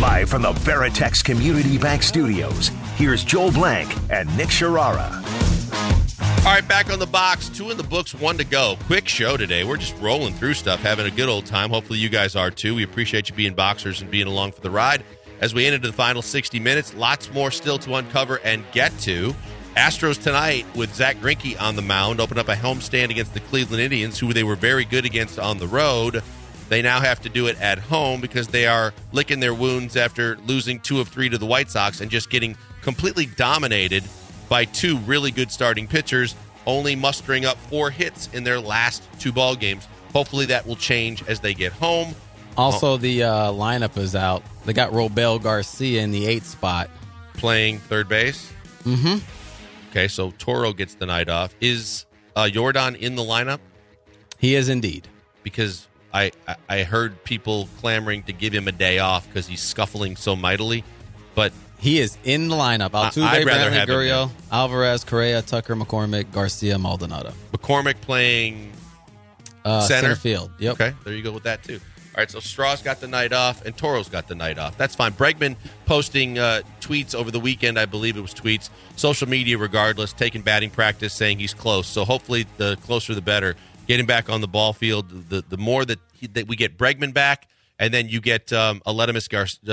Live from the Veritex Community Bank Studios, here's Joel Blank and Nick Sharara. All right, back on the box. 2 in the books, 1 to go. Quick show today. We're just rolling through stuff, having a good old time. Hopefully you guys are too. We appreciate you being boxers and being along for the ride. As we enter the final 60 minutes, lots more still to uncover and get to. Astros tonight with Zach Greinke on the mound open up a homestand against the Cleveland Indians, who they were very good against on the road. They now have to do it at home because they are licking their wounds after losing 2 of 3 to the White Sox and just getting completely dominated by 2 really good starting pitchers, only mustering up 4 hits in their last 2 ball games. Hopefully that will change as they get home. Also, the lineup is out. They got Robel Garcia in the 8th spot. Playing third base? Mm-hmm. Okay, so Toro gets the night off. Is Jordan in the lineup? He is indeed. Because I heard people clamoring to give him a day off because he's scuffling so mightily. But he is in the lineup. Altuve, Brantley, Gurriel, Alvarez, Correa, Tucker, McCormick, Garcia, Maldonado. McCormick playing center field. Yep. Okay, there you go with that, too. All right, so Straw's got the night off, and Toro's got the night off. That's fine. Bregman posting tweets over the weekend, I believe it was tweets, social media regardless, taking batting practice, saying he's close. So hopefully the closer the better. Get him back on the ball field. The more that we get Bregman back, and then you get Aledmus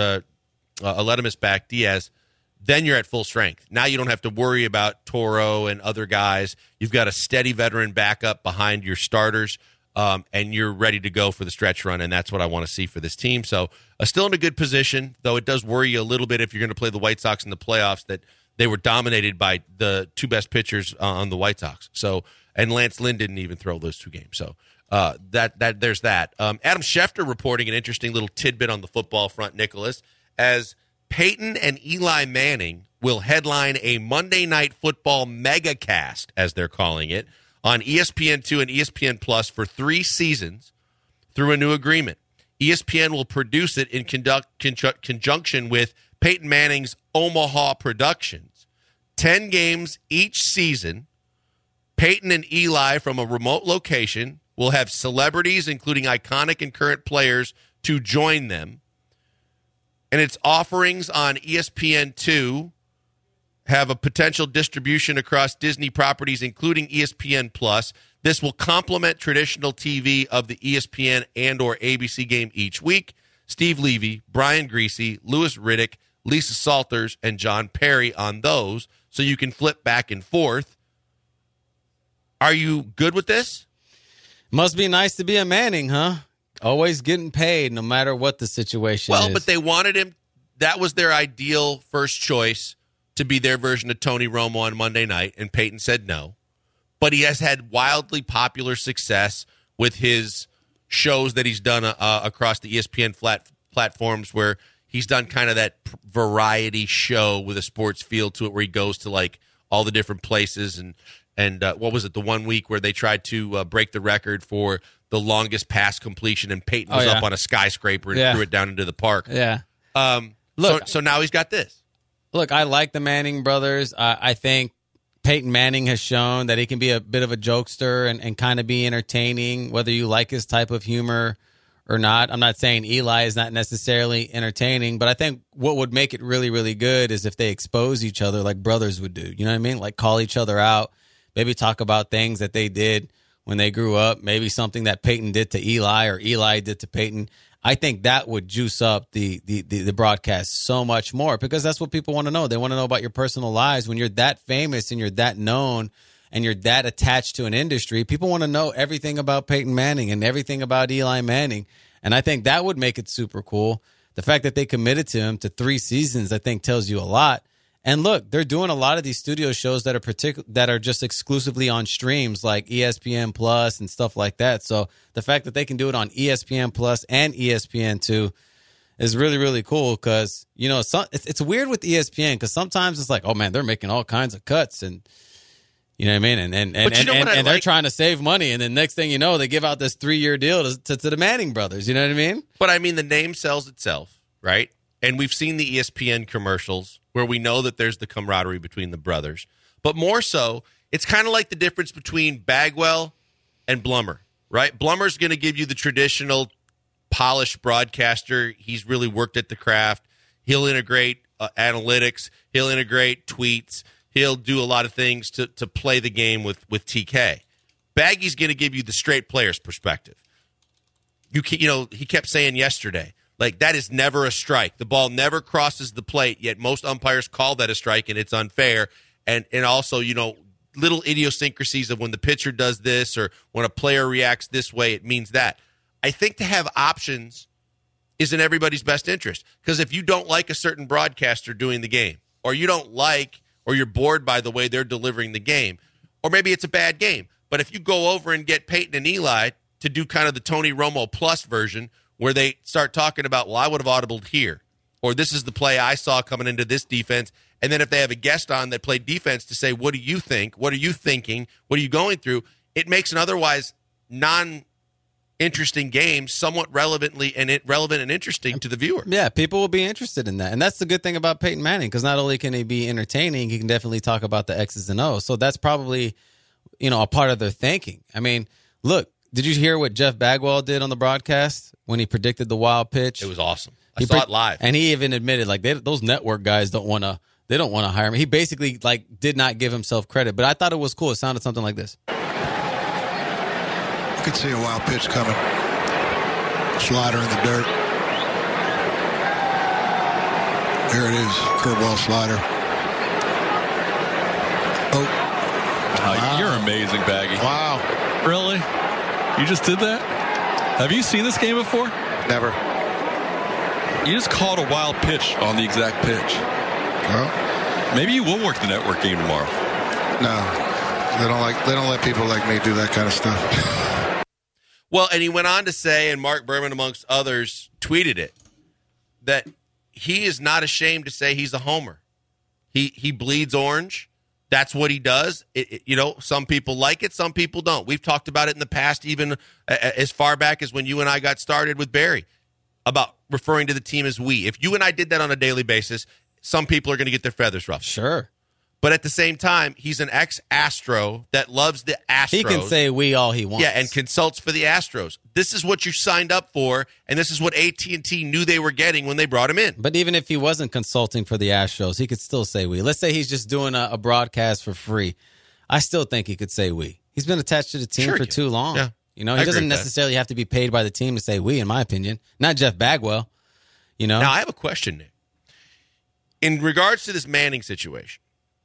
back, Diaz, then you're at full strength. Now you don't have to worry about Toro and other guys. You've got a steady veteran backup behind your starters. And you're ready to go for the stretch run, and that's what I want to see for this team. So still in a good position, though it does worry you a little bit if you're going to play the White Sox in the playoffs that they were dominated by the 2 best pitchers on the White Sox. So, and Lance Lynn didn't even throw those 2 games. So there's that. Adam Schefter reporting an interesting little tidbit on the football front, Nicholas, as Peyton and Eli Manning will headline a Monday Night Football megacast, as they're calling it, on ESPN2 and ESPN Plus for 3 seasons through a new agreement. ESPN will produce it in conjunction with Peyton Manning's Omaha Productions. 10 games each season. Peyton and Eli from a remote location will have celebrities, including iconic and current players, to join them. And its offerings on ESPN2 have a potential distribution across Disney properties, including ESPN Plus. This will complement traditional TV of the ESPN and or ABC game each week. Steve Levy, Brian Greasy, Louis Riddick, Lisa Salters, and John Perry on those, so you can flip back and forth. Are you good with this? Must be nice to be a Manning, huh? Always getting paid no matter what the situation is. Well, but they wanted him. That was their ideal first choice, to be their version of Tony Romo on Monday night, and Peyton said no. But he has had wildly popular success with his shows that he's done across the ESPN platforms, where he's done kind of that variety show with a sports feel to it, where he goes to like all the different places. And what was it, the one week where they tried to break the record for the longest pass completion, and Peyton was up on a skyscraper and threw it down into the park. Yeah. So now he's got this. Look, I like the Manning brothers. I think Peyton Manning has shown that he can be a bit of a jokester and kind of be entertaining, whether you like his type of humor or not. I'm not saying Eli is not necessarily entertaining, but I think what would make it really, really good is if they expose each other like brothers would do. You know what I mean? Like call each other out, maybe talk about things that they did when they grew up, maybe something that Peyton did to Eli or Eli did to Peyton. I think that would juice up the broadcast so much more, because that's what people want to know. They want to know about your personal lives. When you're that famous and you're that known and you're that attached to an industry, people want to know everything about Peyton Manning and everything about Eli Manning. And I think that would make it super cool. The fact that they committed to him to 3 seasons, I think, tells you a lot. And look, they're doing a lot of these studio shows that are just exclusively on streams like ESPN Plus and stuff like that. So the fact that they can do it on ESPN Plus and ESPN2 is really, really cool, because, you know, it's weird with ESPN, because sometimes it's like, oh, man, they're making all kinds of cuts, and you know what I mean? And they're trying to save money, and then next thing you know, they give out this 3-year deal to the Manning brothers. You know what I mean? But, I mean, the name sells itself, right? And we've seen the ESPN commercials where we know that there's the camaraderie between the brothers. But more so, it's kind of like the difference between Bagwell and Blummer, right? Blummer's going to give you the traditional polished broadcaster. He's really worked at the craft. He'll integrate analytics. He'll integrate tweets. He'll do a lot of things to play the game with TK. Baggy's going to give you the straight player's perspective. He kept saying yesterday, like, that is never a strike. The ball never crosses the plate, yet most umpires call that a strike, and it's unfair. And also, little idiosyncrasies of when the pitcher does this or when a player reacts this way, it means that. I think to have options is in everybody's best interest, because if you don't like a certain broadcaster doing the game, or you don't like or you're bored by the way they're delivering the game, or maybe it's a bad game, but if you go over and get Peyton and Eli to do kind of the Tony Romo plus version where they start talking about, well, I would have audibled here, or this is the play I saw coming into this defense, and then if they have a guest on that played defense to say, what do you think? What are you thinking? What are you going through? It makes an otherwise non-interesting game somewhat relevant and interesting to the viewer. Yeah, people will be interested in that. And that's the good thing about Peyton Manning, because not only can he be entertaining, he can definitely talk about the X's and O's. So that's probably, a part of their thinking. I mean, look, did you hear what Jeff Bagwell did on the broadcast when he predicted the wild pitch? It was awesome. I saw it live. And he even admitted, like, those network guys don't want to hire him. He basically, like, did not give himself credit. But I thought it was cool. It sounded something like this. You could see a wild pitch coming. Slider in the dirt. Here it is. Curveball slider. Oh. Wow. You're amazing, Baggy. Wow. Really? You just did that? Have you seen this game before? Never. You just called a wild pitch on the exact pitch. Well, maybe you will work the network game tomorrow. No. They don't let people like me do that kind of stuff. Well, and he went on to say, and Mark Berman, amongst others, tweeted it, that he is not ashamed to say he's a homer. He bleeds orange. That's what he does. Some people like it, some people don't. We've talked about it in the past, even as far back as when you and I got started with Barry, about referring to the team as we. If you and I did that on a daily basis, some people are going to get their feathers ruffled. Sure. But at the same time, he's an ex-Astro that loves the Astros. He can say we all he wants. Yeah, and consults for the Astros. This is what you signed up for, and this is what AT&T knew they were getting when they brought him in. But even if he wasn't consulting for the Astros, he could still say we. Let's say he's just doing a broadcast for free. I still think he could say we. He's been attached to the team for too long. Yeah, he doesn't necessarily have to be paid by the team to say we, in my opinion. Not Jeff Bagwell. Now, I have a question, Nick. In regards to this Manning situation,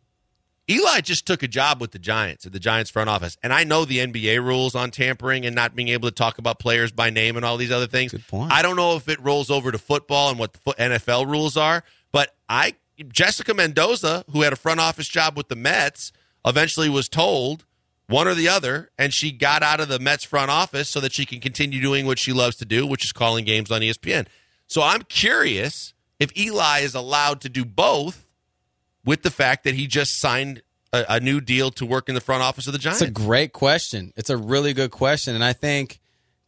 Eli just took a job with the Giants at the Giants front office. And I know the NBA rules on tampering and not being able to talk about players by name and all these other things. Good point. I don't know if it rolls over to football and what the NFL rules are, but Jessica Mendoza, who had a front office job with the Mets, eventually was told one or the other, and she got out of the Mets front office so that she can continue doing what she loves to do, which is calling games on ESPN. So I'm curious if Eli is allowed to do both, with the fact that he just signed a new deal to work in the front office of the Giants? It's a great question. It's a really good question. And I think,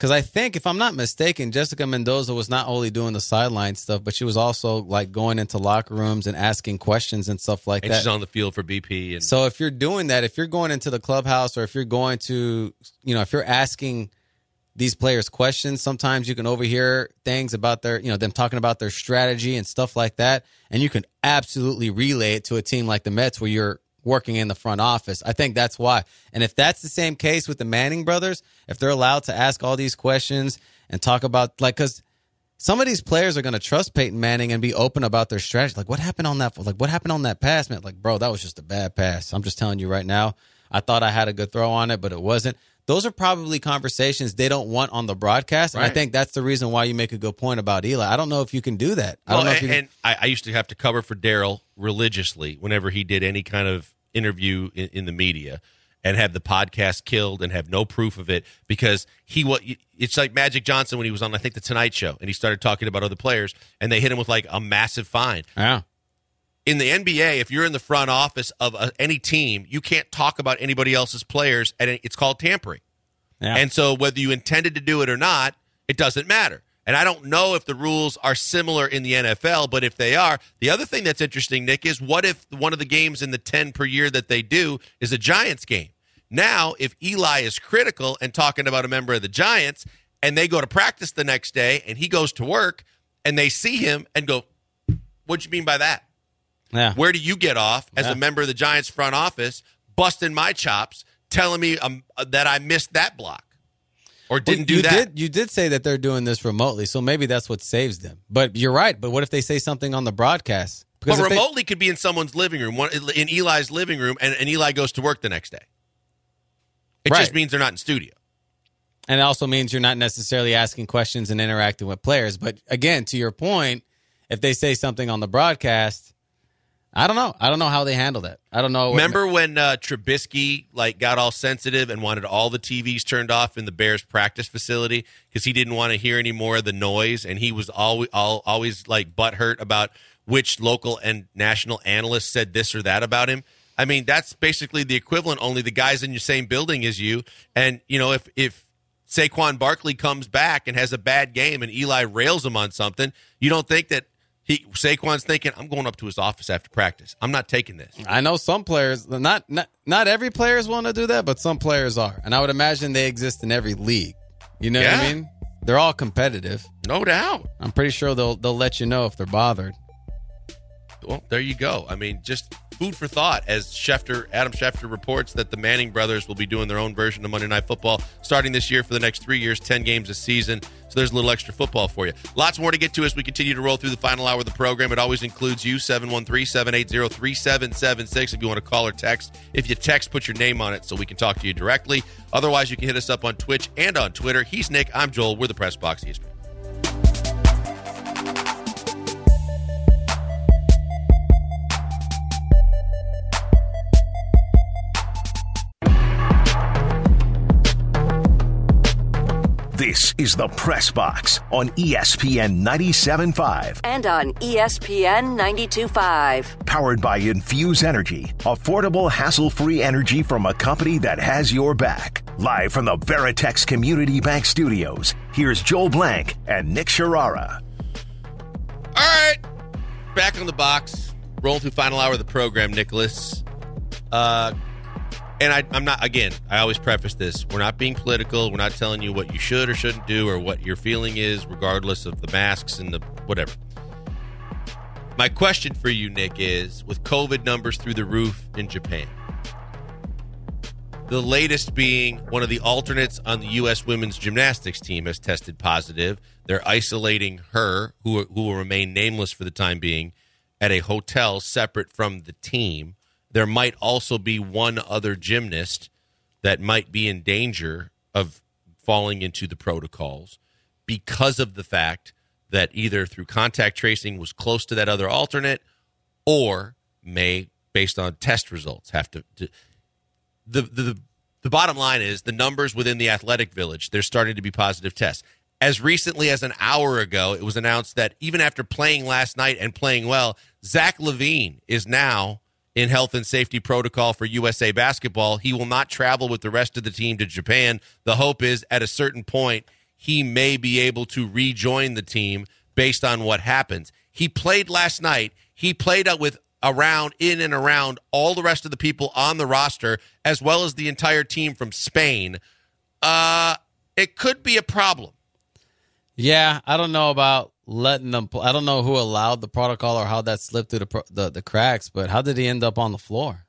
if I'm not mistaken, Jessica Mendoza was not only doing the sideline stuff, but she was also like going into locker rooms and asking questions and stuff like that. And she's on the field for BP. And so if you're doing that, if you're going into the clubhouse, or if you're going to, if you're asking these players questions, sometimes you can overhear things about their, them talking about their strategy and stuff like that. And you can absolutely relay it to a team like the Mets where you're working in the front office. I think that's why. And if that's the same case with the Manning brothers, if they're allowed to ask all these questions and talk about, because some of these players are going to trust Peyton Manning and be open about their strategy. Like, what happened on that? Like, what happened on that pass, man? Like, bro, that was just a bad pass. I'm just telling you right now. I thought I had a good throw on it, but it wasn't. Those are probably conversations they don't want on the broadcast. And I think that's the reason why you make a good point about Eli. I don't know if you can do that. I don't know if you can. I used to have to cover for Daryl religiously whenever he did any kind of interview in the media, and have the podcast killed and have no proof of it, because it's like Magic Johnson when he was on, I think, the Tonight Show, and he started talking about other players, and they hit him with like a massive fine. Yeah. In the NBA, if you're in the front office of any team, you can't talk about anybody else's players, and it's called tampering. Yeah. And so whether you intended to do it or not, it doesn't matter. And I don't know if the rules are similar in the NFL, but if they are, the other thing that's interesting, Nick, is what if one of the games in the 10 per year that they do is a Giants game? Now, if Eli is critical and talking about a member of the Giants, and they go to practice the next day, and he goes to work, and they see him and go, What'd you mean by that? Yeah. Where do you get off as a member of the Giants front office busting my chops, telling me that I missed that block or didn't do that? You did say that they're doing this remotely, so maybe that's what saves them. But you're right. But what if they say something on the broadcast? But remotely could be in someone's living room, in Eli's living room, and Eli goes to work the next day. It just means they're not in studio. And it also means you're not necessarily asking questions and interacting with players. But again, to your point, if they say something on the broadcast, I don't know. I don't know how they handle that. I don't know. Remember when Trubisky got all sensitive and wanted all the TVs turned off in the Bears practice facility because he didn't want to hear any more of the noise, and he was always butthurt about which local and national analysts said this or that about him. I mean, that's basically the equivalent. Only the guys in your same building as you, and if Saquon Barkley comes back and has a bad game and Eli rails him on something, you don't think that Saquon's thinking, I'm going up to his office after practice. I'm not taking this. I know some players, not every players want to do that, but some players are. And I would imagine they exist in every league. You know what I mean? They're all competitive. No doubt. I'm pretty sure they'll let you know if they're bothered. Well, there you go. I mean, just food for thought as Adam Schefter reports that the Manning brothers will be doing their own version of Monday Night Football starting this year for the next 3 years, 10 games a season. So there's a little extra football for you. Lots more to get to as we continue to roll through the final hour of the program. It always includes you, 713-780-3776 if you want to call or text. If you text, put your name on it so we can talk to you directly. Otherwise, you can hit us up on Twitch and on Twitter. He's Nick. I'm Joel. We're the Press Box ESPN. This is the Press Box on ESPN 97.5. And on ESPN 92.5. Powered by Infuse Energy. Affordable, hassle-free energy from a company that has your back. Live from the Veritex Community Bank Studios, here's Joel Blank and Nick Sharara. All right. Back on the box. Rolling through final hour of the program, Nicholas. And I'm not, again, I always preface this. We're not being political. We're not telling you what you should or shouldn't do or what your feeling is, regardless of the masks and the whatever. My question for you, Nick, is with COVID numbers through the roof in Japan, the latest being one of the alternates on the U.S. women's gymnastics team has tested positive. They're isolating her, who will remain nameless for the time being, at a hotel separate from the team. There might also be one other gymnast that might be in danger of falling into the protocols because of the fact that either through contact tracing was close to that other alternate or may, based on test results, have to the bottom line is the numbers within the athletic village, there's starting to be positive tests. As recently as an hour ago, it was announced that even after playing last night and playing well, Zach LaVine is now in health and safety protocol for USA Basketball. He will not travel with the rest of the team to Japan. The hope is at a certain point, he may be able to rejoin the team based on what happens. He played last night. He played in and around all the rest of the people on the roster, as well as the entire team from Spain. It could be a problem. Yeah, I don't know about letting them I don't know who allowed the protocol or how that slipped through the cracks, but how did he end up on the floor?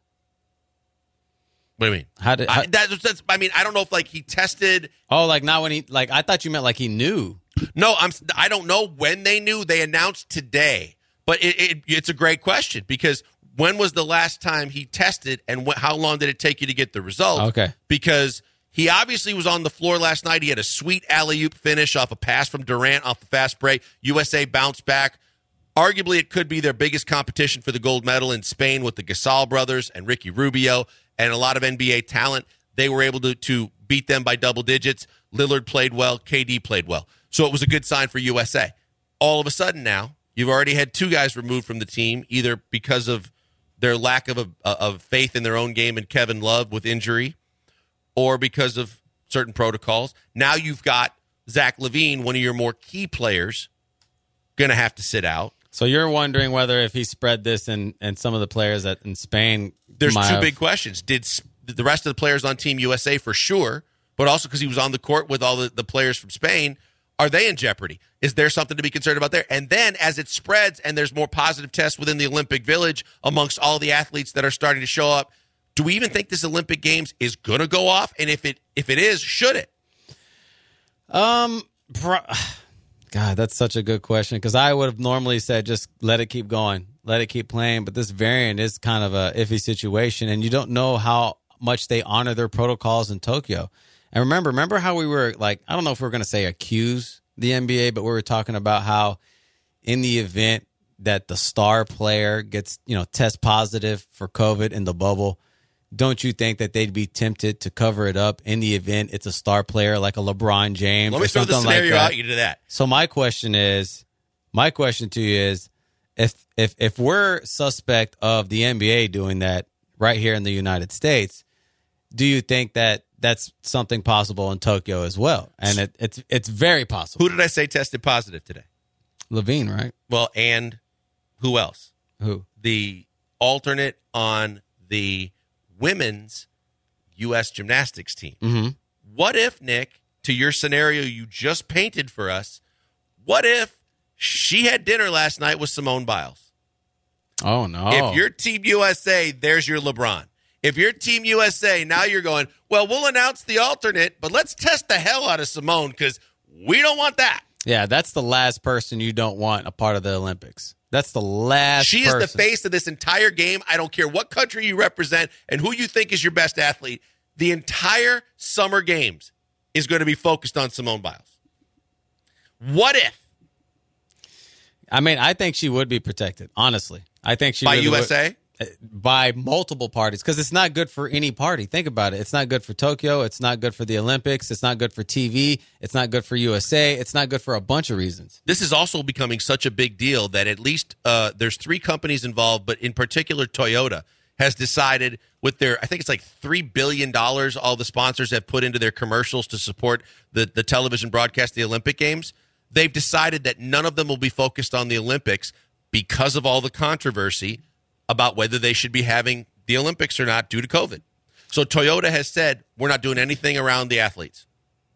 What do you mean? I don't know if he tested. Oh, not when I thought you meant he knew. No, I don't know when they knew. They announced today, but it's a great question because when was the last time he tested and how long did it take you to get the result? Okay, because he obviously was on the floor last night. He had a sweet alley-oop finish off a pass from Durant off the fast break. USA bounced back. Arguably, it could be their biggest competition for the gold medal in Spain with the Gasol brothers and Ricky Rubio and a lot of NBA talent. They were able to beat them by double digits. Lillard played well. KD played well. So it was a good sign for USA. All of a sudden now, you've already had two guys removed from the team, either because of their lack of faith in their own game and Kevin Love with injury, or because of certain protocols. Now you've got Zach LaVine, one of your more key players, going to have to sit out. So you're wondering whether if he spread this and some of the players in Spain. There's two big questions. Did the rest of the players on Team USA for sure, but also because he was on the court with all the players from Spain, Are they in jeopardy? Is there something to be concerned about there? And then as it spreads and there's more positive tests within the Olympic Village amongst all the athletes that are starting to show up, do we even think this Olympic Games is going to go off? And if it is, should it? God, that's such a good question, because I would have normally said just let it keep going, let it keep playing. But this variant is kind of a iffy situation, and you don't know how much they honor their protocols in Tokyo. And remember how we were like, I don't know if we're going to say accuse the NBA, but we were talking about how in the event that the star player gets, test positive for COVID in the bubble, don't you think that they'd be tempted to cover it up in the event it's a star player like a LeBron James? Let me or throw the something scenario like that? out you to that. So my question to you is, if we're suspect of the NBA doing that right here in the United States, do you think that that's something possible in Tokyo as well? And it's very possible. Who did I say tested positive today? Levine, right? Well, and who else? Who? The alternate on the women's U.S. gymnastics team. Mm-hmm. What if, Nick, to your scenario you just painted for us, what if she had dinner last night with Simone Biles? Oh, no. If you're Team USA, there's your LeBron. If you're Team USA, now you're going, well, we'll announce the alternate, but let's test the hell out of Simone because we don't want that. Yeah, that's the last person you don't want a part of the Olympics. That's the last She person. is the face of this entire game. I don't care what country you represent and who you think is your best athlete. The entire Summer Games is going to be focused on Simone Biles. What if? I mean, I think she would be protected, honestly. I think she By really USA? would. By multiple parties, because it's not good for any party. Think about it. It's not good for Tokyo. It's not good for the Olympics. It's not good for TV. It's not good for USA. It's not good for a bunch of reasons. This is also becoming such a big deal that at least there's 3 companies involved, but in particular Toyota has decided with their, I think it's like $3 billion all the sponsors have put into their commercials to support the television broadcast of the Olympic Games. They've decided that none of them will be focused on the Olympics because of all the controversy about whether they should be having the Olympics or not due to COVID. So Toyota has said, we're not doing anything around the athletes.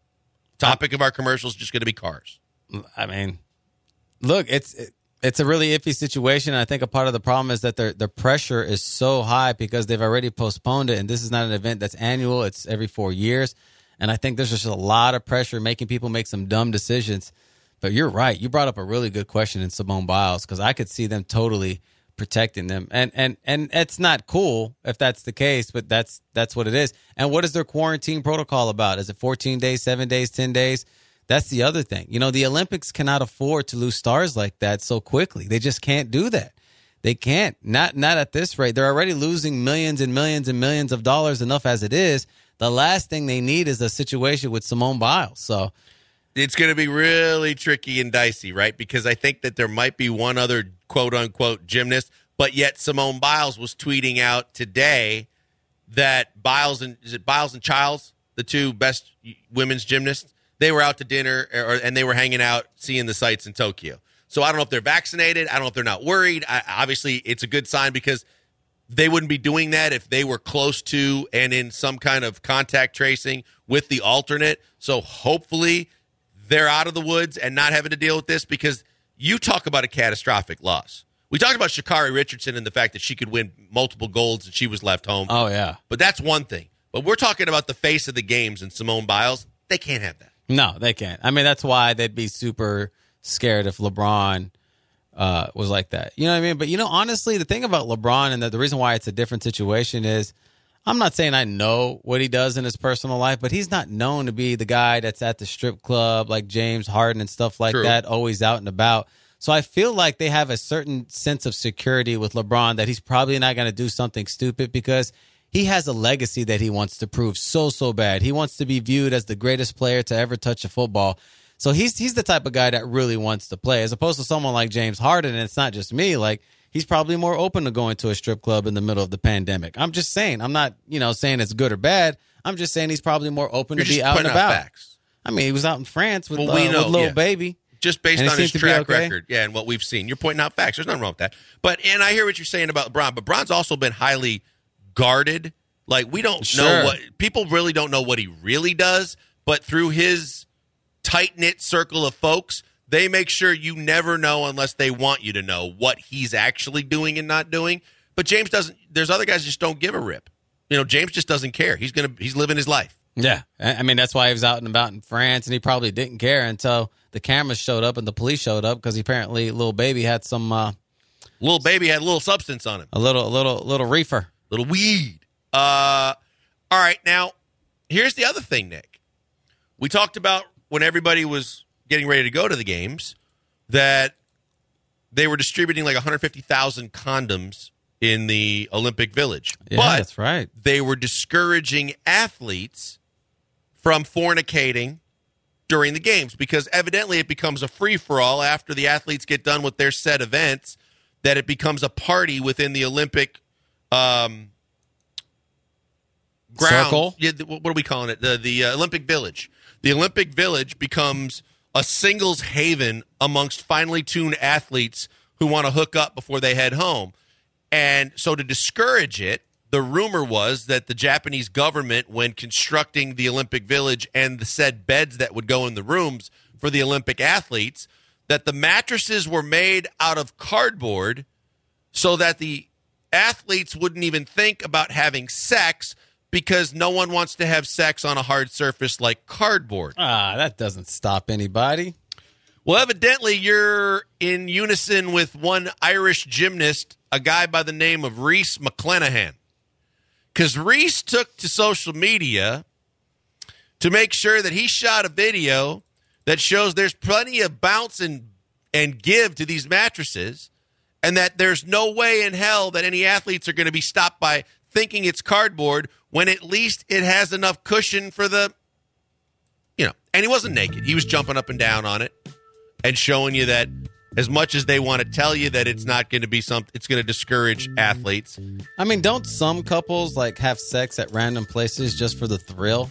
Topic of our commercial is just going to be cars. I mean, look, it's a really iffy situation. I think a part of the problem is that the pressure is so high because they've already postponed it, and this is not an event that's annual. It's every 4 years. And I think there's just a lot of pressure making people make some dumb decisions. But you're right. You brought up a really good question in Simone Biles, because I could see them totally protecting them. And it's not cool if that's the case, but that's what it is. And what is their quarantine protocol about? Is it 14 days, 7 days, 10 days? That's the other thing. The Olympics cannot afford to lose stars like that so quickly. They just can't do that. They can't. Not at this rate. They're already losing millions and millions and millions of dollars enough as it is. The last thing they need is a situation with Simone Biles. So it's going to be really tricky and dicey, right? Because I think that there might be one other quote-unquote gymnast, but yet Simone Biles was tweeting out today that Biles and Childs, the 2 best women's gymnasts, they were out to dinner and they were hanging out seeing the sights in Tokyo. So I don't know if they're vaccinated. I don't know if they're not worried. Obviously, it's a good sign because they wouldn't be doing that if they were close to and in some kind of contact tracing with the alternate. So hopefully they're out of the woods and not having to deal with this, because you talk about a catastrophic loss. We talked about Sha'Carri Richardson and the fact that she could win multiple golds and she was left home. Oh, yeah. But that's one thing. But we're talking about the face of the games and Simone Biles. They can't have that. No, they can't. I mean, that's why they'd be super scared if LeBron was like that. You know what I mean? But, honestly, the thing about LeBron and the reason why it's a different situation is, I'm not saying I know what he does in his personal life, but he's not known to be the guy that's at the strip club like James Harden and stuff like that, always out and about. So I feel like they have a certain sense of security with LeBron that he's probably not going to do something stupid, because he has a legacy that he wants to prove so bad. He wants to be viewed as the greatest player to ever touch a football. So he's the type of guy that really wants to play, as opposed to someone like James Harden. And it's not just me. Like, he's probably more open to going to a strip club in the middle of the pandemic. I'm just saying. I'm not, saying it's good or bad. I'm just saying he's probably more open to be out and about. Facts. I mean, he was out in France with, we know, with Lil Baby. Just based and on his track okay. record, and what we've seen. You're pointing out facts. There's nothing wrong with that. And I hear what you're saying about LeBron, but LeBron's also been highly guarded. Like, we don't know what – people really don't know what he really does, but through his tight-knit circle of folks, they make sure you never know unless they want you to know what he's actually doing and not doing. But James doesn't. There's other guys just don't give a rip. James just doesn't care. He's living his life. Yeah. I mean, that's why he was out and about in France, and he probably didn't care until the cameras showed up and the police showed up because apparently Lil Baby had some... Lil Baby had a little substance on him. A little reefer. Little weed. All right, now, here's the other thing, Nick. We talked about when everybody was getting ready to go to the games that they were distributing like 150,000 condoms in the Olympic Village. Yeah, but that's right. They were discouraging athletes from fornicating during the games because evidently it becomes a free-for-all after the athletes get done with their set events, that it becomes a party within the Olympic ground. Circle? Yeah, what are we calling it? The Olympic Village. The Olympic Village becomes a singles haven amongst finely tuned athletes who want to hook up before they head home. And so to discourage it, the rumor was that the Japanese government, when constructing the Olympic Village and the said beds that would go in the rooms for the Olympic athletes, that the mattresses were made out of cardboard so that the athletes wouldn't even think about having sex because no one wants to have sex on a hard surface like cardboard. That doesn't stop anybody. Well, evidently you're in unison with one Irish gymnast, a guy by the name of Rhys McClanahan. Because Rhys took to social media to make sure that he shot a video that shows there's plenty of bounce and give to these mattresses, and that there's no way in hell that any athletes are going to be stopped by thinking it's cardboard when at least it has enough cushion for the, and he wasn't naked. He was jumping up and down on it and showing you that as much as they want to tell you that it's not going to be something, it's going to discourage athletes. I mean, don't some couples have sex at random places just for the thrill?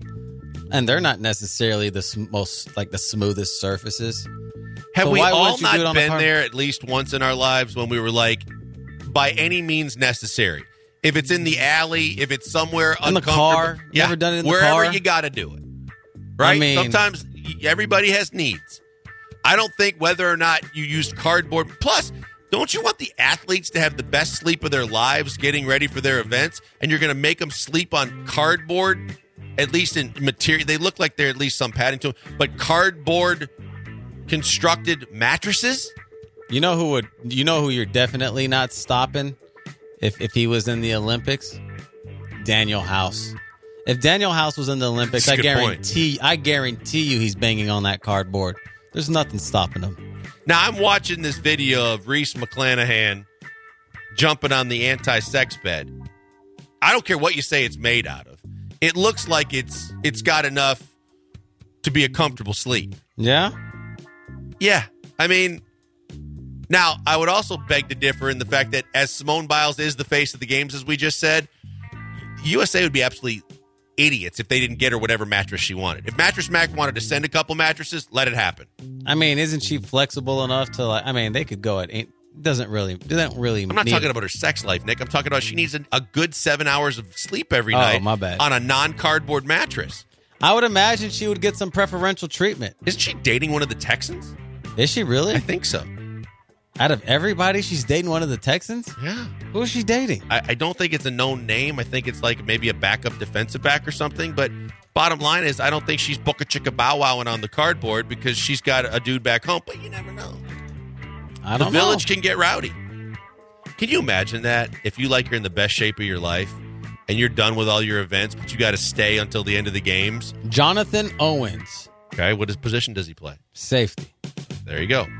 And they're not necessarily the smoothest surfaces. Have So we why all wouldn't you do it not on the been there at least once in our lives when we were like, by any means necessary? If it's in the alley, if it's somewhere In the uncomfortable. car? You ever done it in the wherever car? you got to do it. Right? I mean- Sometimes everybody has needs. I don't think whether or not you used cardboard. Plus, don't you want the athletes to have the best sleep of their lives getting ready for their events? And you're going to make them sleep on cardboard, at least in material. They look like they're at least some padding to them. But cardboard constructed mattresses? You know who you're definitely not stopping if he was in the Olympics? Daniel House. If Daniel House was in the Olympics, That's a I good guarantee you he's banging on that cardboard. There's nothing stopping him. Now, I'm watching this video of Rhys McClanahan jumping on the anti-sex bed. I don't care what you say it's made out of. It looks like it's got enough to be a comfortable sleep. Yeah? Yeah. I mean, now, I would also beg to differ in the fact that as Simone Biles is the face of the games, as we just said, USA would be absolutely idiots if they didn't get her whatever mattress she wanted. If Mattress Mac wanted to send a couple mattresses, let it happen. I mean, isn't she flexible enough to they could go at they don't really I'm not talking about her sex life, Nick. I'm talking about she needs a good 7 hours of sleep every night my bad. on a non-cardboard mattress. I would imagine she would get some preferential treatment. Isn't she dating one of the Texans? Is she really? I think so. Out of everybody, she's dating one of the Texans? Yeah. Who is she dating? I don't think it's a known name. I think it's like maybe a backup defensive back or something. But bottom line is I don't think she's Booker Chicka Bow Wowing on the cardboard because she's got a dude back home. But you never know. I don't The know. Village can get rowdy. Can you imagine that if you you're in the best shape of your life and you're done with all your events, but you got to stay until the end of the games? Jonathan Owens. Okay, what position does he play? Safety. There you go.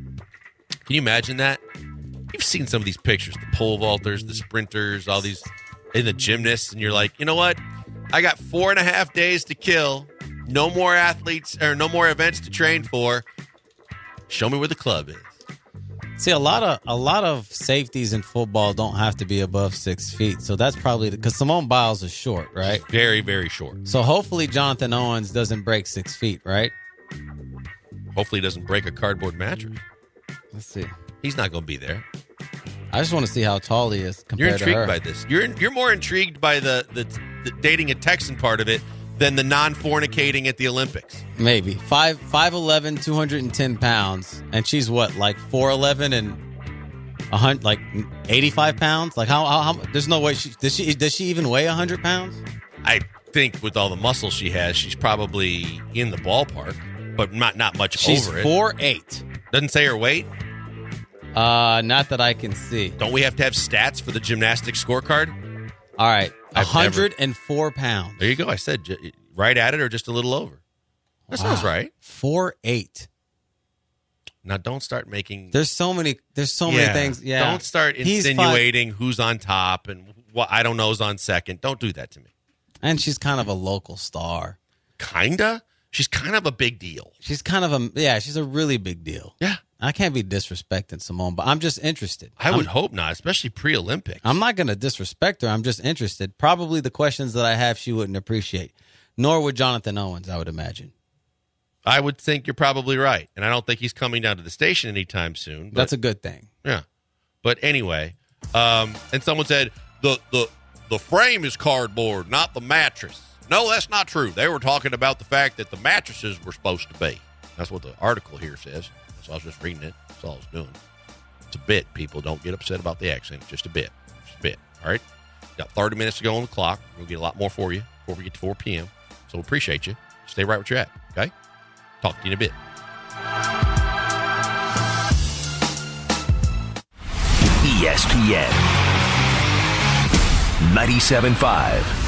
Can you imagine that? You've seen some of these pictures, the pole vaulters, the sprinters, all these, and the gymnasts, and you're like, you know what? I got 4.5 days to kill. No more athletes or no more events to train for. Show me where the club is. See, a lot of safeties in football don't have to be above 6 feet. So that's probably because Simone Biles is short, right? Very, very short. So hopefully Jonathan Owens doesn't break 6 feet, right? Hopefully he doesn't break a cardboard mattress. Let's see. He's not going to be there. I just want to see how tall he is You're compared to her. intrigued by this. You're more intrigued by the dating a Texan part of it than the non-fornicating at the Olympics. Maybe 5'11", 210 pounds, and she's what, like 4'11" and 100, like 85 pounds. Like how? There's no way does she even weigh 100 pounds? I think with all the muscle she has, she's probably in the ballpark, but not much over it. She's 4'8". Doesn't say her weight. Not that I can see. Don't we have to have stats for the gymnastics scorecard? All right, I've 104 pounds. There you go. I said right at it or just a little over. That sounds right. 4'8". Now don't start making. There's so many things. Yeah. Don't start insinuating who's on top and what I don't know is on second. Don't do that to me. And she's kind of a local star. Kinda. She's kind of a big deal. She's a really big deal. Yeah. I can't be disrespecting Simone, but I'm just interested. I would hope not, especially pre-Olympics. I'm not going to disrespect her. I'm just interested. Probably the questions that I have she wouldn't appreciate, nor would Jonathan Owens, I would imagine. I would think you're probably right, and I don't think he's coming down to the station anytime soon. That's a good thing. Yeah. But anyway, and someone said, the frame is cardboard, not the mattress. No, that's not true. They were talking about the fact that the mattresses were supposed to be. That's what the article here says. So I was just reading it. That's all I was doing. It's a bit, people. Don't get upset about the accent. Just a bit. Just a bit. All right? Got 30 minutes to go on the clock. We'll get a lot more for you before we get to 4 p.m. So we appreciate you. Stay right where you're at. Okay? Talk to you in a bit. ESPN 97.5.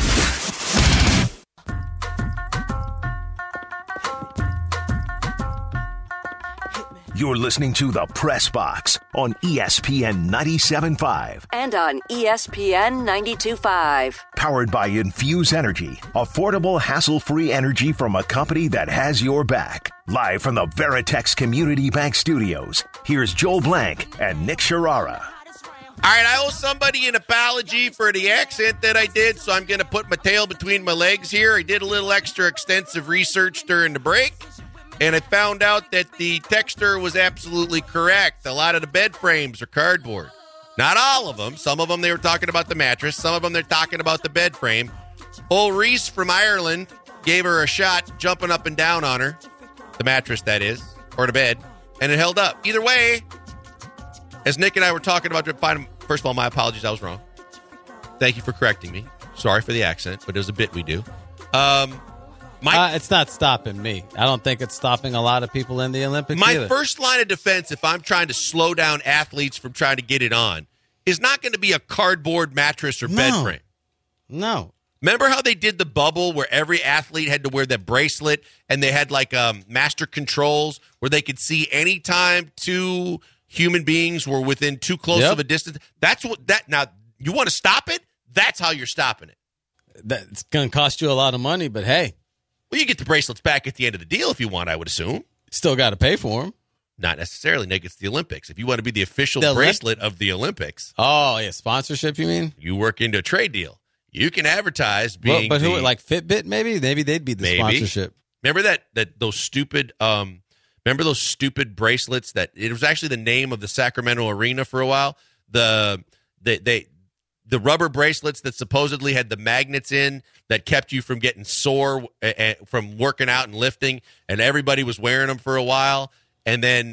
You're listening to The Press Box on ESPN 97.5. And on ESPN 92.5. Powered by Infuse Energy, affordable, hassle-free energy from a company that has your back. Live from the Veritex Community Bank Studios, here's Joel Blank and Nick Sharara. All right, I owe somebody an apology for the accent that I did, so I'm going to put my tail between my legs here. I did a little extra extensive research during the break, and I found out that the texter was absolutely correct. A lot of the bed frames are cardboard. Not all of them. Some of them they were talking about the mattress. Some of them they're talking about the bed frame. Old Reese from Ireland gave her a shot jumping up and down on her. The mattress, that is, or the bed, and it held up. Either way, as Nick and I were talking about, first of all, my apologies, I was wrong. Thank you for correcting me. Sorry for the accent, but it was a bit we do. It's not stopping me. I don't think it's stopping a lot of people in the Olympics My either. first line of defense, if I'm trying to slow down athletes from trying to get it on, is not going to be a cardboard mattress or bed frame. No. Remember how they did the bubble where every athlete had to wear that bracelet and they had like master controls where they could see anytime two human beings were within too close of a distance? Now, you want to stop it? That's how you're stopping it. That's going to cost you a lot of money, but hey. Well, you get the bracelets back at the end of the deal if you want, I would assume. Still got to pay for them. Not necessarily, Nick. It's the Olympics. If you want to be the official bracelet of the Olympics. Oh, yeah. Sponsorship, you mean? You work into a trade deal. You can advertise being but who, like Fitbit, maybe? Maybe they'd be the sponsorship. Remember those stupid bracelets that it was actually the name of the Sacramento arena for a while? The rubber bracelets that supposedly had the magnets in that kept you from getting sore from working out and lifting, and everybody was wearing them for a while. And then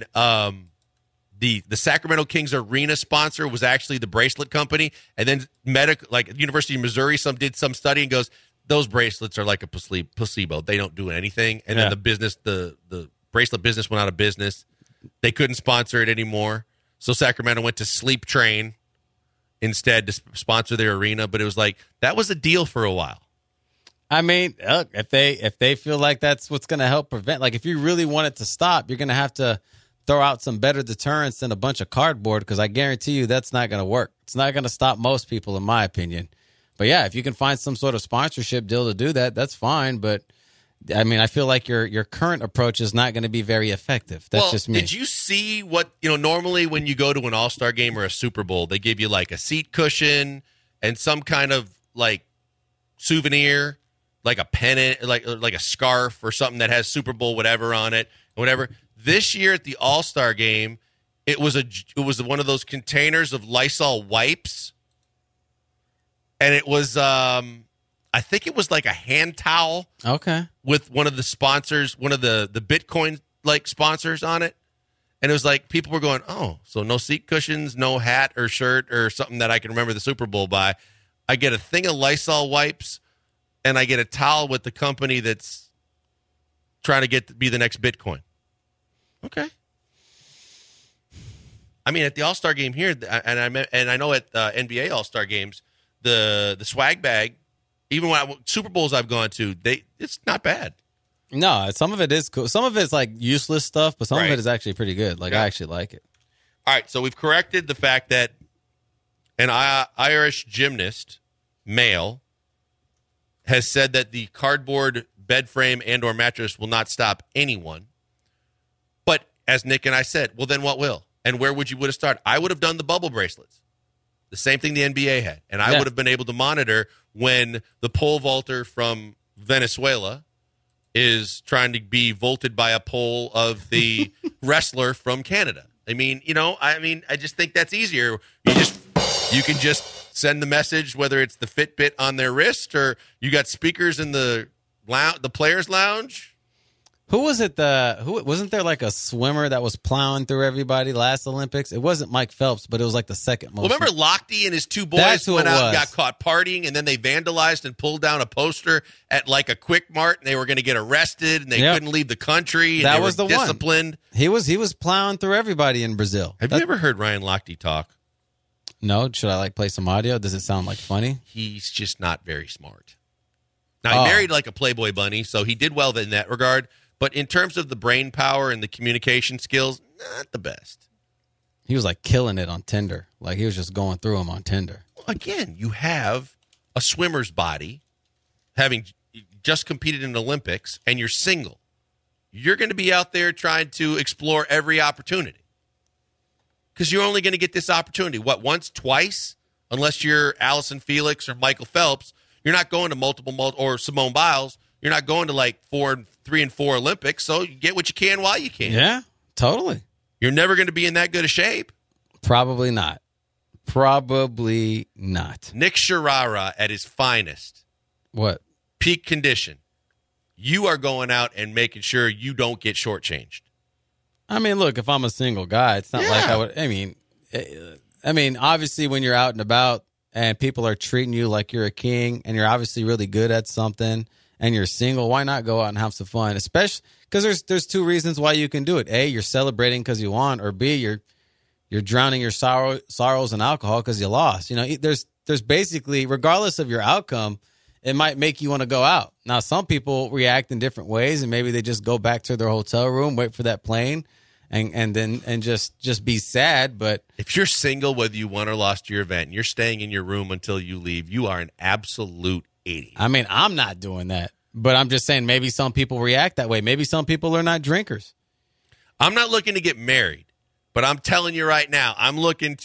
the Sacramento Kings arena sponsor was actually the bracelet company. And then University of Missouri did some study and goes, those bracelets are like a placebo. They don't do anything. And then the bracelet business went out of business. They couldn't sponsor it anymore. So Sacramento went to Sleep Train instead to sponsor their arena. But it was like, that was a deal for a while. I mean, look, if they feel like that's what's going to help prevent, like if you really want it to stop, you're going to have to throw out some better deterrents than a bunch of cardboard, because I guarantee you that's not going to work. It's not going to stop most people, in my opinion. But yeah, if you can find some sort of sponsorship deal to do that, that's fine. But I mean, I feel like your current approach is not going to be very effective. That's just me. Did you see what, normally when you go to an All-Star game or a Super Bowl, they give you like a seat cushion and some kind of like souvenir, like a pennant, like a scarf or something that has Super Bowl whatever on it, whatever. This year at the All-Star game, it was one of those containers of Lysol wipes, and it was I I think it was like a hand towel. Okay. With one of the sponsors, one of the Bitcoin like sponsors on it. And it was like people were going, oh, so no seat cushions, no hat or shirt or something that I can remember the Super Bowl by. I get a thing of Lysol wipes, and I get a towel with the company that's trying to be the next Bitcoin. Okay. I mean, at the All-Star game here, and I know at NBA All-Star games, the swag bag, even when Super Bowls I've gone to, it's not bad. No, some of it is cool. Some of it's like useless stuff, but some of it is actually pretty good. Like, I actually like it. All right, so we've corrected the fact that an Irish gymnast, male, has said that the cardboard bed frame and or mattress will not stop anyone. But as Nick and I said, well, then what will? And where would have started? I would have done the bubble bracelets. The same thing the NBA had. And I would have been able to monitor when the pole vaulter from Venezuela is trying to be vaulted by a pole of the wrestler from Canada. I mean, I just think that's easier. You can just send the message, whether it's the Fitbit on their wrist or you got speakers in the players' lounge. Who was it? Wasn't there like a swimmer that was plowing through everybody last Olympics? It wasn't Mike Phelps, but it was like the second most. Well, remember Lochte and his two boys went out and got caught partying, and then they vandalized and pulled down a poster at like a Quick Mart, and they were going to get arrested, and they couldn't leave the country. And that they was were disciplined. He was plowing through everybody in Brazil. Have you ever heard Ryan Lochte talk? No. Should I play some audio? Does it sound like funny? He's just not very smart. Now he married like a Playboy bunny, so he did well in that regard. But in terms of the brain power and the communication skills, not the best. He was like killing it on Tinder. Like he was just going through them on Tinder. Well, again, you have a swimmer's body, having just competed in the Olympics, and you're single. You're going to be out there trying to explore every opportunity. Because you're only going to get this opportunity, once, twice? Unless you're Allison Felix or Michael Phelps, you're not going to multiple or Simone Biles. You're not going to like 3 and 4 Olympics, so you get what you can while you can. Yeah, totally. You're never going to be in that good a shape. Probably not. Probably not. Nick Sharara at his finest. What? Peak condition. You are going out and making sure you don't get shortchanged. I mean, look, if I'm a single guy, it's not like I would. I mean, obviously, when you're out and about and people are treating you like you're a king and you're obviously really good at something and you're single, why not go out and have some fun? Especially because there's two reasons why you can do it. A, you're celebrating because you won, or B, you're drowning your sorrows in alcohol because you lost. There's basically, regardless of your outcome, it might make you want to go out. Now, some people react in different ways, and maybe they just go back to their hotel room, wait for that plane, and then just be sad. But if you're single, whether you won or lost your event, and you're staying in your room until you leave, you are an absolute idiot. I mean, I'm not doing that, but I'm just saying maybe some people react that way. Maybe some people are not drinkers. I'm not looking to get married, but I'm telling you right now, I'm looking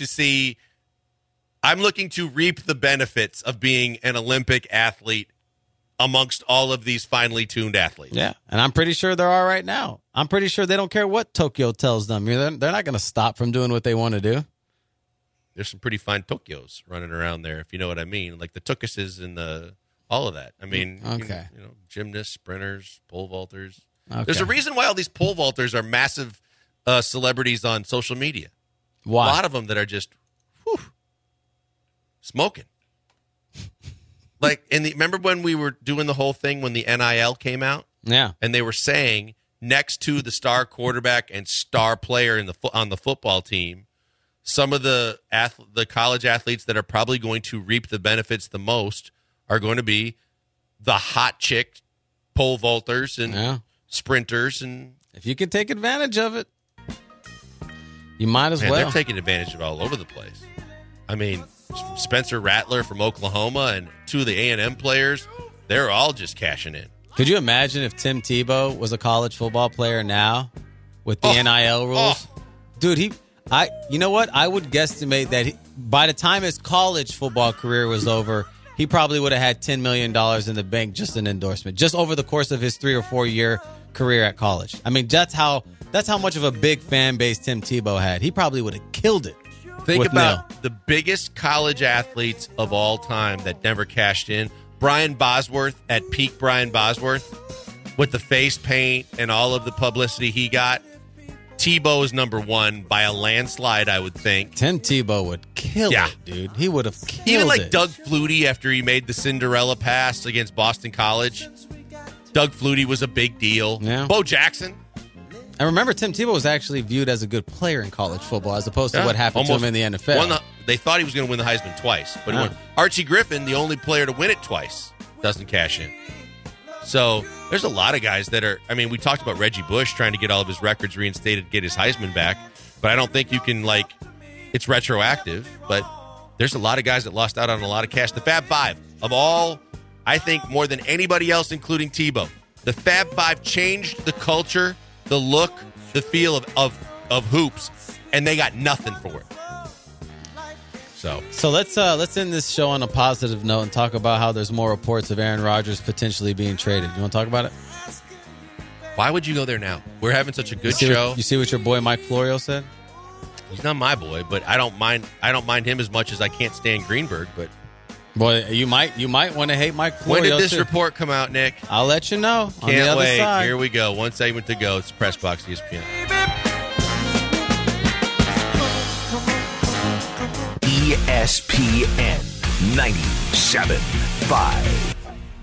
to reap the benefits of being an Olympic athlete amongst all of these finely tuned athletes. Yeah, and I'm pretty sure there are right now. I'm pretty sure they don't care what Tokyo tells them. They're not going to stop from doing what they want to do. There's some pretty fine Tokyos running around there, if you know what I mean, like the Tokuses and all of that. I mean, okay. Gymnasts, sprinters, pole vaulters. Okay. There's a reason why all these pole vaulters are massive celebrities on social media. Why? A lot of them that are just smoking. Like, remember when we were doing the whole thing when the NIL came out? Yeah. And they were saying next to the star quarterback and star player on the football team, some of the college athletes that are probably going to reap the benefits the most are going to be the hot chick pole vaulters and sprinters. And if you can take advantage of it, you might as well. They're taking advantage of it all over the place. I mean, Spencer Rattler from Oklahoma and two of the A&M players, they're all just cashing in. Could you imagine if Tim Tebow was a college football player now with the NIL rules? Dude, you know what? I would guesstimate that by the time his college football career was over, he probably would have had $10 million in the bank just in endorsement, just over the course of his 3 or 4 year career at college. I mean, that's how much of a big fan base Tim Tebow had. He probably would have killed it. Think about the biggest college athletes of all time that never cashed in. Brian Bosworth at peak Brian Bosworth with the face paint and all of the publicity he got, Tebow is number one by a landslide, I would think. Tim Tebow would kill Yeah. it, dude. He would have killed Even like it. Doug Flutie after he made the Cinderella pass against Boston College. Doug Flutie was a big deal. Yeah. Bo Jackson. I remember Tim Tebow was actually viewed as a good player in college football as opposed to Yeah, what happened to almost him in the NFL. They thought he was going to win the Heisman twice, but he Yeah. won. Archie Griffin, the only player to win it twice, doesn't cash in. So there's a lot of guys that are, I mean, we talked about Reggie Bush trying to get all of his records reinstated, get his Heisman back, but I don't think you can, it's retroactive, but there's a lot of guys that lost out on a lot of cash. The Fab Five, of all, I think more than anybody else, including Tebow, the Fab Five changed the culture, the look, the feel of hoops, and they got nothing for it. So let's end this show on a positive note and talk about how there's more reports of Aaron Rodgers potentially being traded. You want to talk about it? Why would you go there now? We're having such a good You show. see what your boy Mike Florio said? He's not my boy, but I don't mind him as much as I can't stand Greenberg. But Boy, you might want to hate Mike Florio. when did this too. report come out, Nick? I'll let you know on the Can't other wait. side. Here we go. One segment to go. It's Press Box ESPN. ESPN 97.5.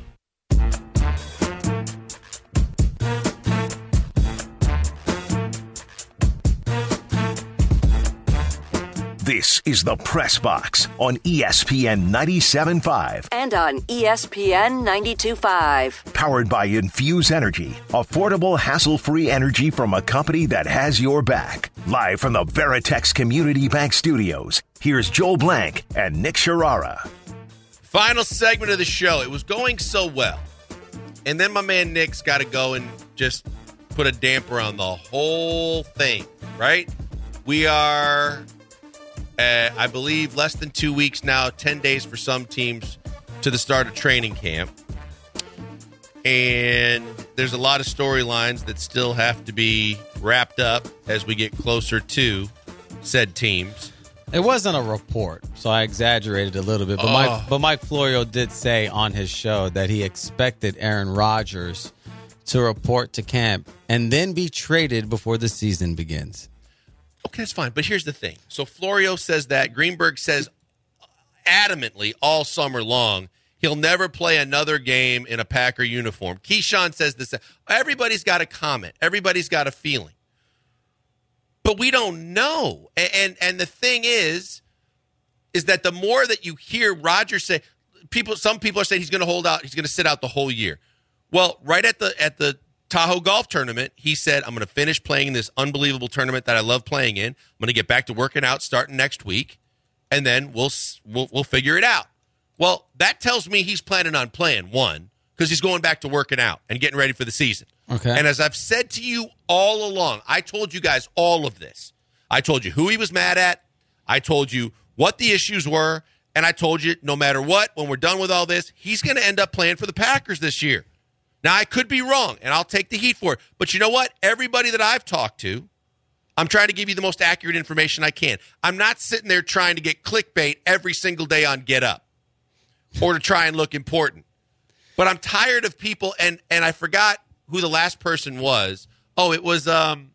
This is the Press Box on ESPN 97.5. And on ESPN 92.5. Powered by Infuse Energy, affordable, hassle-free energy from a company that has your back. Live from the Veritex Community Bank Studios, here's Joel Blank and Nick Sharara. Final segment of the show. It was going so well. And then my man Nick's got to go and just put a damper on the whole thing, right? We are, I believe, less than 2 weeks now, 10 days for some teams to the start of training camp. And there's a lot of storylines that still have to be wrapped up as we get closer to said teams. It wasn't a report, so I exaggerated a little bit. But Mike Florio did say on his show that he expected Aaron Rodgers to report to camp and then be traded before the season begins. Okay, that's fine. But here's the thing. So Florio says that. Greenberg says adamantly all summer long he'll never play another game in a Packer uniform. Keyshawn says this. Everybody's got a comment. Everybody's got a feeling. But we don't know. And the thing is that the more that you hear Rodgers say, some people are saying he's going to hold out, he's going to sit out the whole year. Well, right at the Tahoe Golf Tournament, he said, I'm going to finish playing this unbelievable tournament that I love playing in. I'm going to get back to working out starting next week, and then we'll figure it out. Well, that tells me he's planning on playing, one, because he's going back to working out and getting ready for the season. Okay. And as I've said to you all along, I told you guys all of this. I told you who he was mad at. I told you what the issues were. And I told you no matter what, when we're done with all this, he's going to end up playing for the Packers this year. Now, I could be wrong, and I'll take the heat for it. But you know what? Everybody that I've talked to, I'm trying to give you the most accurate information I can. I'm not sitting there trying to get clickbait every single day on Get Up or to try and look important. But I'm tired of people, and I forgot who the last person was. Oh, it was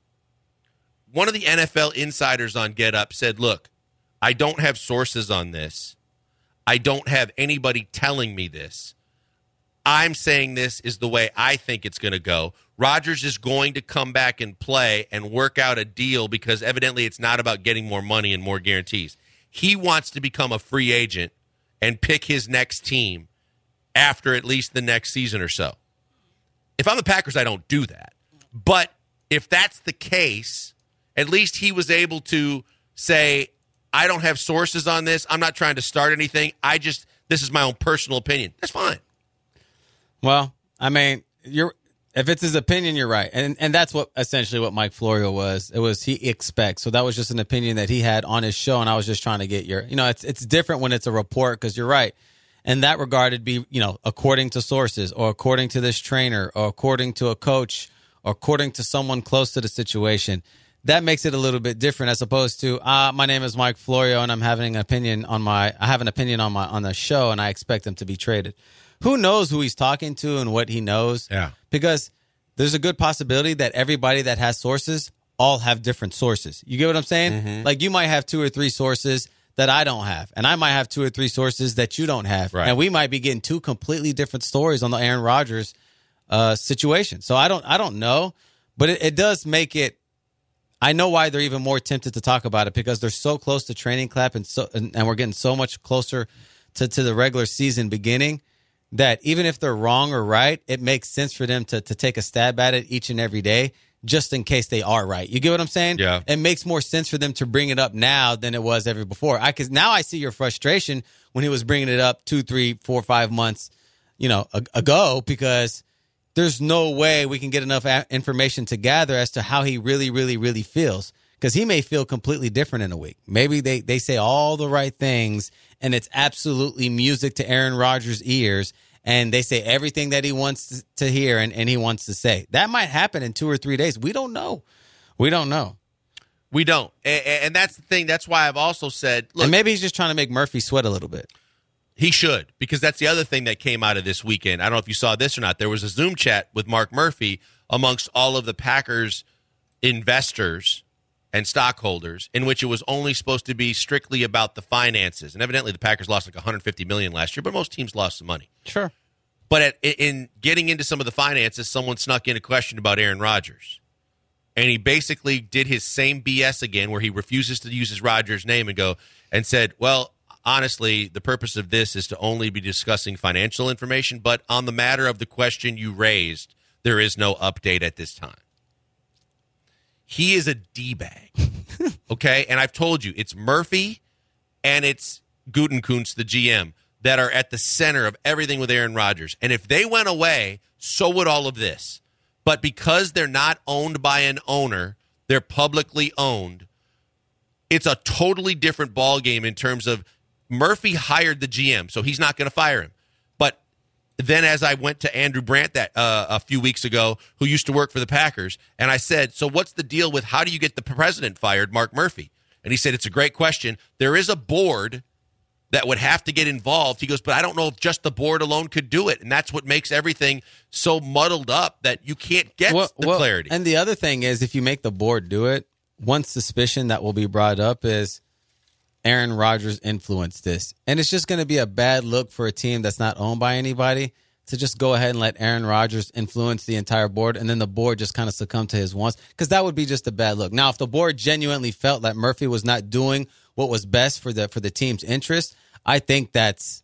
one of the NFL insiders on Get Up said, look, I don't have sources on this. I don't have anybody telling me this. I'm saying this is the way I think it's going to go. Rodgers is going to come back and play and work out a deal because evidently it's not about getting more money and more guarantees. He wants to become a free agent and pick his next team after at least the next season or so. If I'm the Packers, I don't do that. But if that's the case, at least he was able to say, I don't have sources on this. I'm not trying to start anything. This is my own personal opinion. That's fine. Well, I mean, if it's his opinion, you're right. And that's essentially what Mike Florio was. It was he expects. So that was just an opinion that he had on his show, and I was just trying to get it's different when it's a report because you're right. In that regard, it'd be, according to sources or according to this trainer or according to a coach or according to someone close to the situation. That makes it a little bit different as opposed to, my name is Mike Florio and I'm having an opinion on the show and I expect him to be traded. who knows who he's talking to and what he knows? Yeah. Because there's a good possibility that everybody that has sources all have different sources. You get what I'm saying? Mm-hmm. Like you might have 2 or 3 sources that I don't have, and I might have 2 or 3 sources that you don't have. Right. And we might be getting 2 completely different stories on the Aaron Rodgers situation. So I don't know, but it does make it. I know why they're even more tempted to talk about it, because they're so close to training camp and we're getting so much closer to the regular season beginning that even if they're wrong or right, it makes sense for them to take a stab at it each and every day just in case they are right. You get what I'm saying? Yeah. It makes more sense for them to bring it up now than it was ever before. Now I see your frustration when he was bringing it up 2, 3, 4, 5 months, ago, because there's no way we can get enough information to gather as to how he really, really, really feels. Because he may feel completely different in a week. Maybe they say all the right things, and it's absolutely music to Aaron Rodgers' ears, and they say everything that he wants to hear and he wants to say. That might happen in 2 or 3 days. We don't know. We don't. And that's the thing. That's why I've also said, look. And maybe he's just trying to make Murphy sweat a little bit. He should, because that's the other thing that came out of this weekend. I don't know if you saw this or not. There was a Zoom chat with Mark Murphy amongst all of the Packers investors and stockholders, in which it was only supposed to be strictly about the finances. And evidently the Packers lost like $150 million last year, but most teams lost some money. Sure. But in getting into some of the finances, someone snuck in a question about Aaron Rodgers. And he basically did his same BS again, where he refuses to use his Rodgers name and said, well, honestly, the purpose of this is to only be discussing financial information, but on the matter of the question you raised, there is no update at this time. He is a D-bag, okay? And I've told you, it's Murphy and it's Gutekunst, the GM, that are at the center of everything with Aaron Rodgers. And if they went away, so would all of this. But because they're not owned by an owner, they're publicly owned, it's a totally different ballgame in terms of Murphy hired the GM, so he's not going to fire him. But then as I went to Andrew Brandt a few weeks ago, who used to work for the Packers, and I said, so what's the deal with how do you get the president fired, Mark Murphy? And he said, it's a great question. There is a board that would have to get involved. He goes, but I don't know if just the board alone could do it. And that's what makes everything so muddled up that you can't get the clarity. And the other thing is, if you make the board do it, one suspicion that will be brought up is Aaron Rodgers influenced this. And it's just going to be a bad look for a team that's not owned by anybody to just go ahead and let Aaron Rodgers influence the entire board, and then the board just kind of succumb to his wants, because that would be just a bad look. Now, if the board genuinely felt that Murphy was not doing what was best for the team's interest, I think that's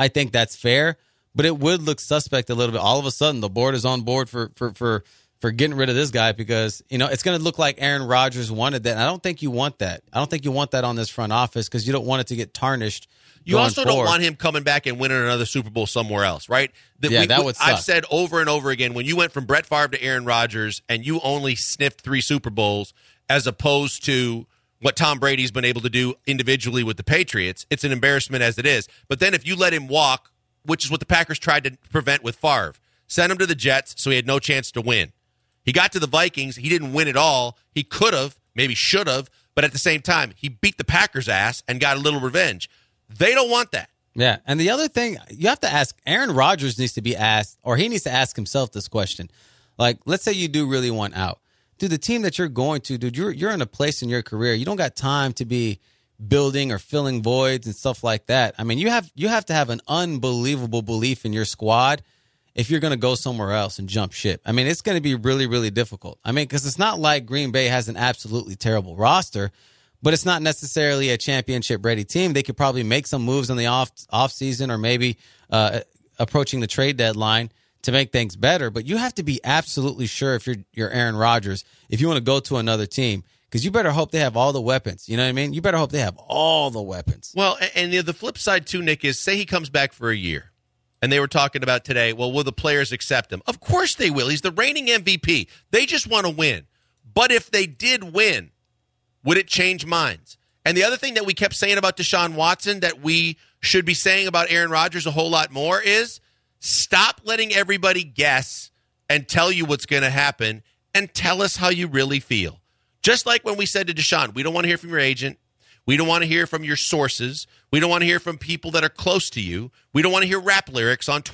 fair, but it would look suspect a little bit. All of a sudden, the board is on board for getting rid of this guy because, it's going to look like Aaron Rodgers wanted that. And I don't think you want that. I don't think you want that on this front office because you don't want it to get tarnished. You also don't want him coming back and winning another Super Bowl somewhere else, right? That would suck. I've said over and over again, when you went from Brett Favre to Aaron Rodgers and you only sniffed 3 Super Bowls as opposed to what Tom Brady's been able to do individually with the Patriots, it's an embarrassment as it is. But then if you let him walk, which is what the Packers tried to prevent with Favre, send him to the Jets so he had no chance to win. He got to the Vikings. He didn't win at all. He could have, maybe should have, but at the same time, he beat the Packers' ass and got a little revenge. They don't want that. Yeah, and the other thing, you have to ask, Aaron Rodgers needs to be asked, or he needs to ask himself this question. Like, let's say you do really want out. Dude, the team that you're going to, dude, you're in a place in your career. You don't got time to be building or filling voids and stuff like that. I mean, you have to have an unbelievable belief in your squad if you're going to go somewhere else and jump ship. I mean, it's going to be really, really difficult. I mean, because it's not like Green Bay has an absolutely terrible roster, but it's not necessarily a championship-ready team. They could probably make some moves in the off season or maybe approaching the trade deadline to make things better. But you have to be absolutely sure if you're Aaron Rodgers, if you want to go to another team, because you better hope they have all the weapons. You know what I mean? You better hope they have all the weapons. Well, and the flip side, too, Nick, is say he comes back for a year. And they were talking about today, well, will the players accept him? Of course they will. He's the reigning MVP. They just want to win. But if they did win, would it change minds? And the other thing that we kept saying about Deshaun Watson that we should be saying about Aaron Rodgers a whole lot more is stop letting everybody guess and tell you what's going to happen and tell us how you really feel. Just like when we said to Deshaun, we don't want to hear from your agent. We don't want to hear from your sources. We don't want to hear from people that are close to you. We don't want to hear rap lyrics on Twitter.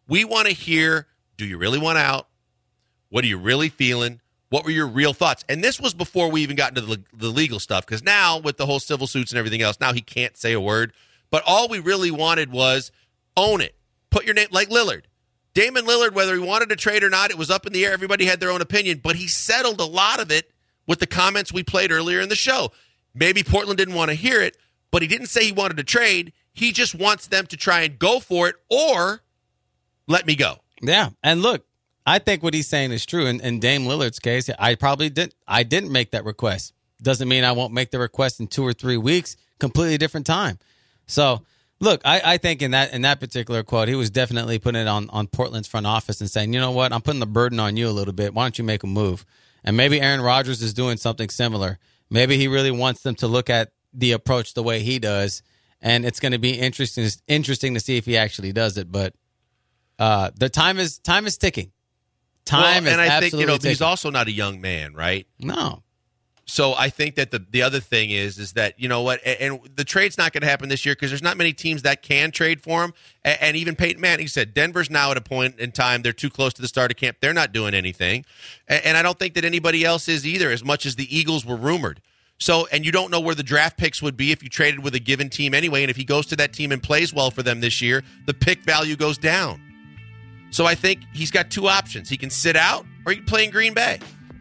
We want to hear, do you really want out? What are you really feeling? What were your real thoughts? And this was before we even got into the legal stuff, because now with the whole civil suits and everything else, now he can't say a word. But all we really wanted was own it. Put your name, like Lillard. Damian Lillard, whether he wanted to trade or not, it was up in the air. Everybody had their own opinion, but he settled a lot of it with the comments we played earlier in the show. Maybe Portland didn't want to hear it, but he didn't say he wanted to trade. He just wants them to try and go for it or let me go. Yeah, and look, I think what he's saying is true. In Dame Lillard's case, I didn't make that request. Doesn't mean I won't make the request in 2 or 3 weeks. Completely different time. So, look, I think in that particular quote, he was definitely putting it on Portland's front office and saying, you know what, I'm putting the burden on you a little bit. Why don't you make a move? And maybe Aaron Rodgers is doing something similar. Maybe he really wants them to look at the approach the way he does, and it's going to be interesting to see if he actually does it. But the time is ticking. Time is and I absolutely think ticking. he's also not a young man, right? No. So I think that the other thing is that, you know what, and the trade's not going to happen this year because there's not many teams that can trade for him. And even Peyton Manning said Denver's now at a point in time they're too close to the start of camp. They're not doing anything. And I don't think that anybody else is either, as much as the Eagles were rumored. So, and you don't know where the draft picks would be if you traded with a given team anyway. And if he goes to that team and plays well for them this year, the pick value goes down. So I think he's got two options. He can sit out or he can play in Green Bay.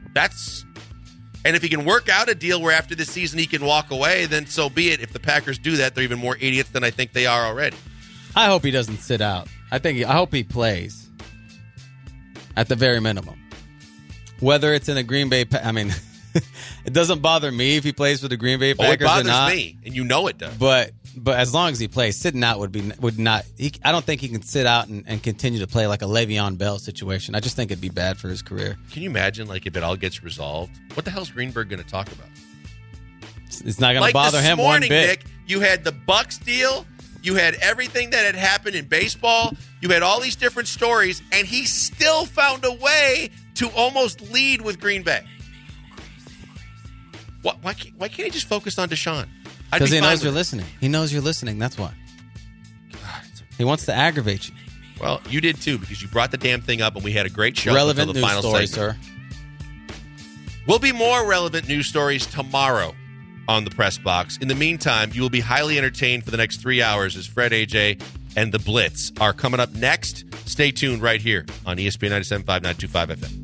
And if he can work out a deal where after this season he can walk away, then so be it. If the Packers do that, they're even more idiots than I think they are already. I hope he doesn't sit out. I hope he plays at the very minimum. Whether it's in a Green Bay, it doesn't bother me if he plays for the Green Bay Packers or not. It bothers me, and you know it does. But as long as he plays, sitting out would not. I don't think he can sit out and continue to play like a Le'Veon Bell situation. I just think it'd be bad for his career. Can you imagine, like, if it all gets resolved? What the hell's Greenberg going to talk about? It's not going to bother him one bit. Nick, you had the Bucks deal. You had everything that had happened in baseball. You had all these different stories, and he still found a way to almost lead with Green Bay. Why can't he just focus on Deshaun? Because he knows you're listening. He knows you're listening. That's why. He wants to aggravate you. Well, you did too, because you brought the damn thing up and we had a great show. Relevant until the news final story, segment. sir. We'll be more relevant news stories tomorrow on the Press Box. In the meantime, you will be highly entertained for the next 3 hours as Fred, AJ, and the Blitz are coming up next. Stay tuned right here on ESPN 97.5, 925 FM.